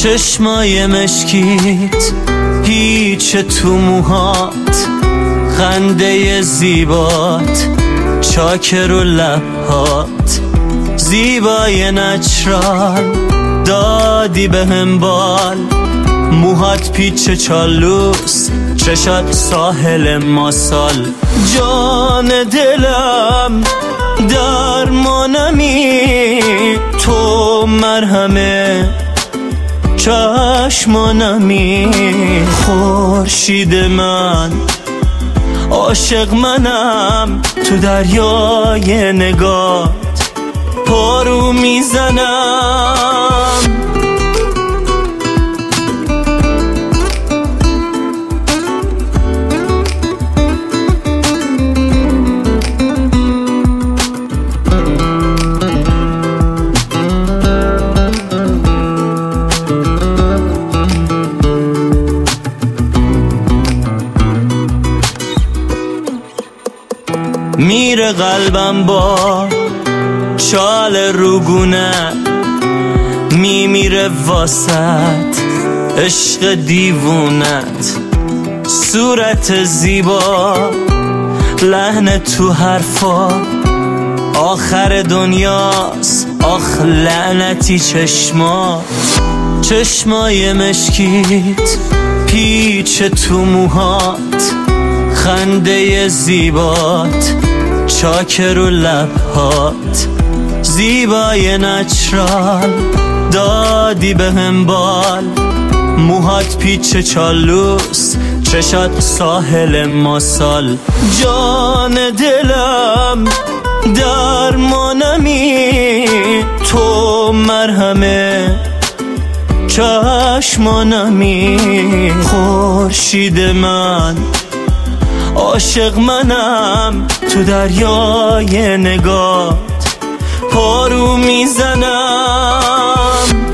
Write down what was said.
چشمای مشکیت، پیچ تو موهات، خنده زیبات، چاکر و لبهات، زیبای نچرال دادی به هم بال، موهات پیچ چالوس، چشات ساحل ماسال. جان دلم درمانمی، تو مرهمه چشمانمی. خورشید من، عاشق منم، تو دریای نگات پارو میزنم. میره قلبم با چال روگونه، میمیره واسط عشق دیوونت. صورت زیبا، لحن تو حرفا، آخر دنیاست آخ لعنتی چشمات. چشمای مشکیت، پیچ تو موهات، خنده زیبات، چاکر و لبهات، زیبای نچرال دادی به هم بال، موهات پیچ چالوس، چشات ساحل ماسال. جان دلم درمانمی، تو مرهمه چشمانمی. خورشید من، عاشق منم، تو دریای نگات پارو میزنم.